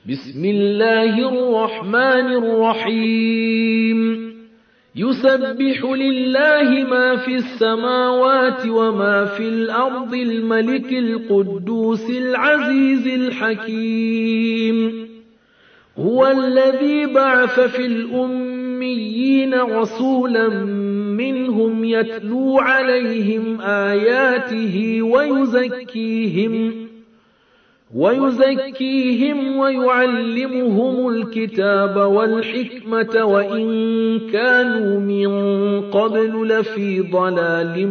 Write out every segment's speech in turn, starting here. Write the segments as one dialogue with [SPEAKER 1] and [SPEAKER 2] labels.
[SPEAKER 1] بسم الله الرحمن الرحيم يسبح لله ما في السماوات وما في الأرض الملك القدوس العزيز الحكيم هو الذي بعث في الأميين رسولا منهم يتلو عليهم آياته ويزكيهم ويعلمهم الكتاب والحكمة وإن كانوا من قبل لفي ضلال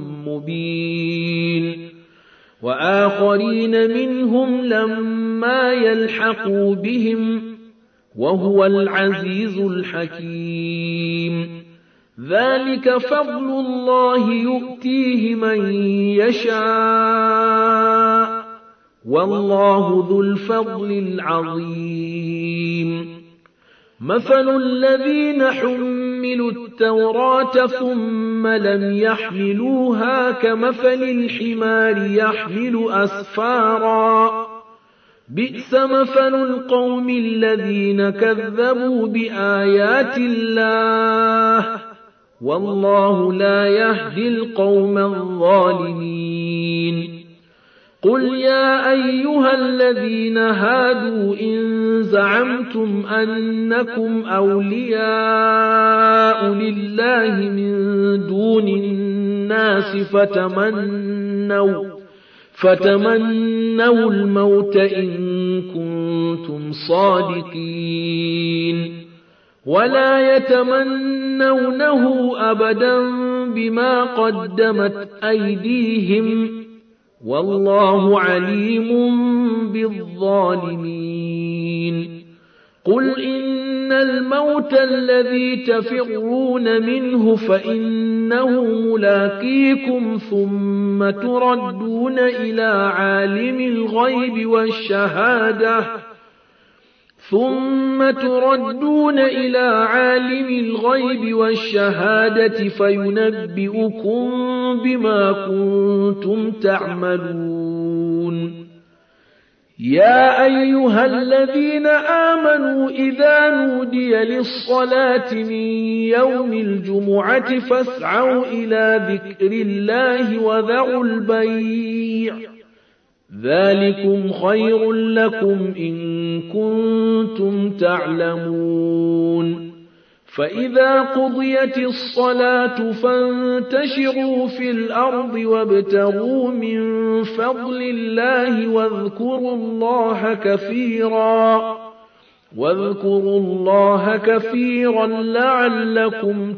[SPEAKER 1] مبين وآخرين منهم لما يلحقوا بهم وهو العزيز الحكيم ذلك فضل الله يؤتيه من يشاء والله ذو الفضل العظيم مثل الذين حملوا التوراة ثم لم يحملوها كمثل الحمار يحمل أسفارا بئس مثل القوم الذين كذبوا بآيات الله والله لا يهدي القوم الظالمين قل يا أيها الذين هادوا إن زعمتم أنكم أولياء لله من دون الناس فتمنوا الموت إن كنتم صادقين ولا يتمنونه أبدا بما قدمت أيديهم والله عليم بالظالمين قل إن الموت الذي تفرون منه فإنه ملاقيكم ثم تردون إلى عالم الغيب والشهادة فينبئكم بما كنتم تعملون يا أيها الذين آمنوا إذا نودي للصلاة من يوم الجمعة فاسعوا إلى ذكر الله وذروا البيع ذلكم خير لكم إن كنتم تعلمون فإذا قضيت الصلاة فانتشروا في الأرض وابتغوا من فضل الله واذكروا الله كثيرا لعلكم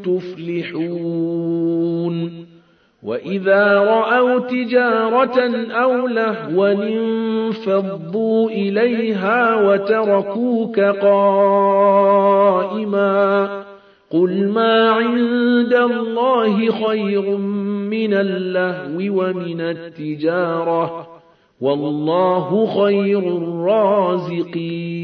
[SPEAKER 1] تفلحون وإذا رأوا تجارة أو لهوا انفضوا إليها وتركوك قائما قل ما عند الله خير من اللهو ومن التجارة والله خير الرازقين